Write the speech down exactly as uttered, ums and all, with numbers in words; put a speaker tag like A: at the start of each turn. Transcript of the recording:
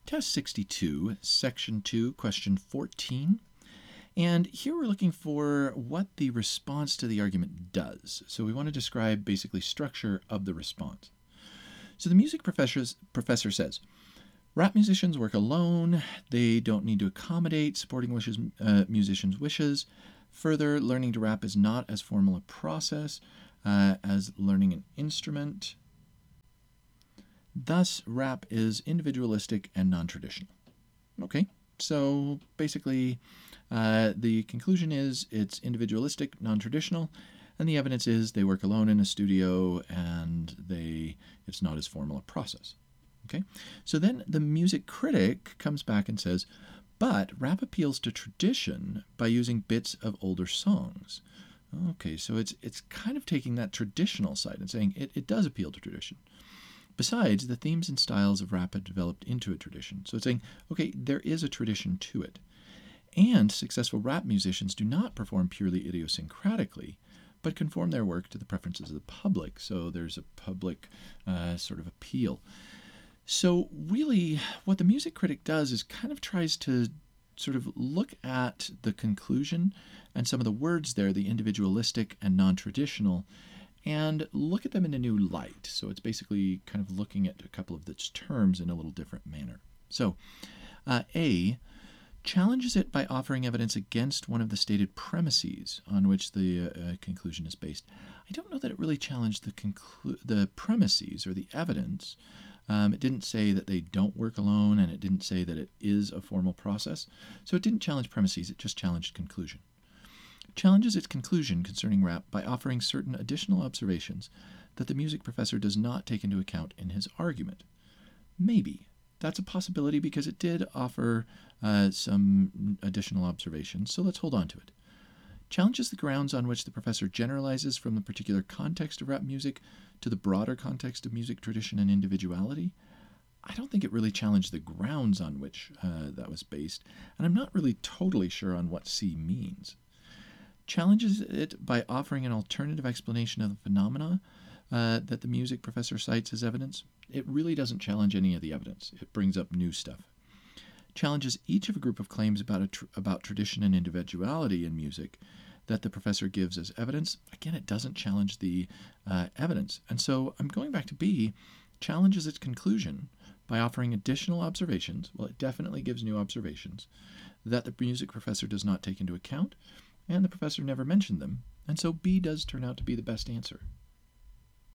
A: Test sixty-two, Section two, Question fourteen. And here we're looking for what the response to the argument does. So we want to describe basically structure of the response. So the music professor says, rap musicians work alone. They don't need to accommodate supporting wishes, uh, musicians' wishes. Further, learning to rap is not as formal a process uh, as learning an instrument. Thus, rap is individualistic and non-traditional. Okay, so basically uh, the conclusion is it's individualistic, non-traditional, and the evidence is they work alone in a studio and they it's not as formal a process. Okay, so then the music critic comes back and says, but rap appeals to tradition by using bits of older songs. Okay, so it's it's kind of taking that traditional side and saying it, it does appeal to tradition. Besides, the themes and styles of rap have developed into a tradition. So it's saying, okay, there is a tradition to it. And successful rap musicians do not perform purely idiosyncratically, but conform their work to the preferences of the public. So there's a public uh, sort of appeal. So really, what the music critic does is kind of tries to sort of look at the conclusion and some of the words there, the individualistic and non-traditional, and look at them in a new light. So it's basically kind of looking at a couple of its terms in a little different manner. So uh, A, challenges it by offering evidence against one of the stated premises on which the uh, conclusion is based. I don't know that it really challenged the, conclu- the premises or the evidence. Um, it didn't say that they don't work alone, and it didn't say that it is a formal process. So it didn't challenge premises, it just challenged conclusion. Challenges its conclusion concerning rap by offering certain additional observations that the music professor does not take into account in his argument. Maybe. That's a possibility because it did offer uh, some additional observations, so let's hold on to it. Challenges the grounds on which the professor generalizes from the particular context of rap music to the broader context of music tradition and individuality. I don't think it really challenged the grounds on which uh, that was based, and I'm not really totally sure on what C means. Challenges it by offering an alternative explanation of the phenomena uh, that the music professor cites as evidence. It really doesn't challenge any of the evidence. It brings up new stuff. Challenges each of a group of claims about, a tr- about tradition and individuality in music that the professor gives as evidence. Again, it doesn't challenge the uh, evidence. And so I'm going back to B, challenges its conclusion by offering additional observations. Well, it definitely gives new observations that the music professor does not take into account, and the professor never mentioned them, and so B does turn out to be the best answer.